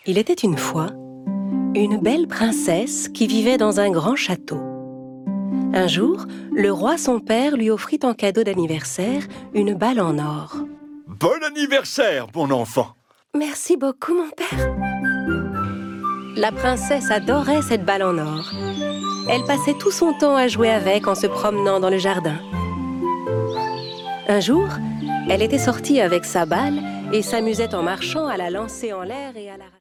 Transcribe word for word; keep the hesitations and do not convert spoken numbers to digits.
Il était une fois une belle princesse qui vivait dans un grand château. Un jour, le roi son père lui offrit en cadeau d'anniversaire une balle en or. Bon anniversaire, mon enfant! Merci beaucoup, mon père. La princesse adorait cette balle en or. Elle passait tout son temps à jouer avec en se promenant dans le jardin. Un jour, elle était sortie avec sa balle et s'amusait en marchant à la lancer en l'air et à la...